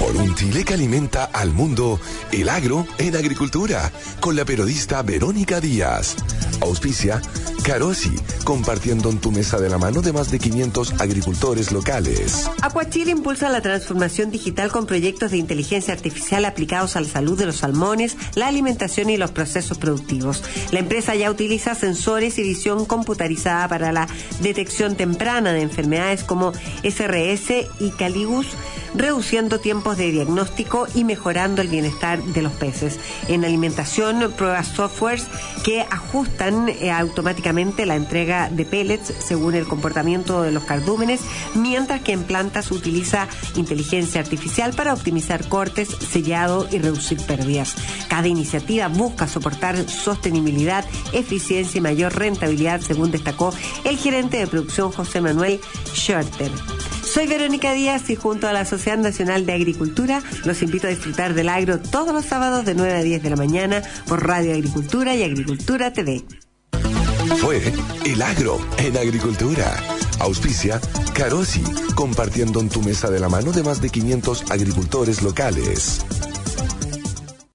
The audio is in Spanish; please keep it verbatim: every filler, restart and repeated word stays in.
Por un Chile que alimenta al mundo, el agro en agricultura, con la periodista Verónica Díaz. Auspicia Carosi, compartiendo en tu mesa de la mano de más de quinientos agricultores locales. Aquachile impulsa la transformación digital con proyectos de inteligencia artificial aplicados a la salud de los salmones, la alimentación y los procesos productivos. La empresa ya utiliza sensores y visión computarizada para la detección temprana de enfermedades como S R S y Caligus, reduciendo tiempos de diagnóstico y mejorando el bienestar de los peces. En alimentación, pruebas softwares que ajustan eh, automáticamente la entrega de pellets según el comportamiento de los cardúmenes, mientras que en plantas utiliza inteligencia artificial para optimizar cortes, sellado y reducir pérdidas. Cada iniciativa busca soportar sostenibilidad, eficiencia y mayor rentabilidad, según destacó el gerente de producción José Manuel Schwerter. Soy Verónica Díaz y junto a la Sociedad Nacional de Agricultura los invito a disfrutar del agro todos los sábados de nueve a diez de la mañana por Radio Agricultura y Agricultura T V. Fue El Agro en Agricultura. Auspicia Carosi, compartiendo en tu mesa de la mano de más de quinientos agricultores locales.